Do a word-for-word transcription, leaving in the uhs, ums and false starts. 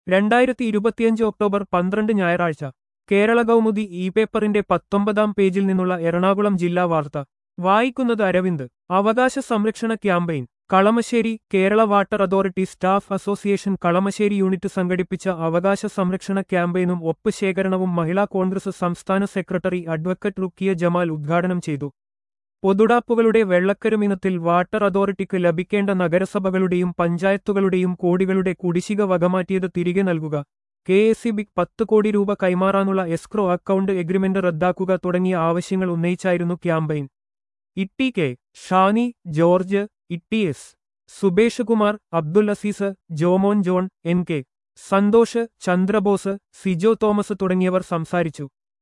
രണ്ടായിരത്തി ഇരുപത്തിയഞ്ച് ഒക്ടോബർ പന്ത്രണ്ട് ഞായറാഴ്ച കേരള കൗമുദി ഇ പേപ്പറിന്റെ പത്തൊമ്പതാം പേജിൽ നിന്നുള്ള എറണാകുളം ജില്ലാ വാർത്ത വായിക്കുന്നത് അരവിന്ദ്. അവകാശ സംരക്ഷണ campaign Kalamassery. Kerala water authority staff association Kalamassery unit സംഘടിപ്പിച്ച അവകാശ സംരക്ഷണ ക്യാമ്പയിനും ഒപ്പ് ശേഖരണവും മഹിളാ കോൺഗ്രസ് സംസ്ഥാന സെക്രട്ടറി അഡ്വക്കറ്റ് റുക്കിയ ജമാൽ ഉദ്ഘാടനം ചെയ്തു. പൊതുടാപ്പുകളുടെ വെള്ളക്കരുമിനത്തിൽ വാട്ടർ അതോറിറ്റിക്ക് ലഭിക്കേണ്ട നഗരസഭകളുടെയും പഞ്ചായത്തുകളുടെയും കോടികളുടെ കുടിശ്ശിക വകമാറ്റിയത് തിരികെ നൽകുക, കെ എസ് ഇ ബിക്ക് പത്ത് കോടി രൂപ കൈമാറാനുള്ള എസ്ക്രോ അക്കൗണ്ട് എഗ്രിമെന്റ് റദ്ദാക്കുക തുടങ്ങിയ ആവശ്യങ്ങൾ ഉന്നയിച്ചായിരുന്നു ക്യാമ്പയിൻ. ഇട്ടി കെ ഷാനി ജോർജ്, ഇട്ടി S Subesh Kumar, Abdul Aziz, Jomon John, N K Santhosh, Chandrabose, Sijo Thomas തുടങ്ങിയവർ സംസാരിച്ചു.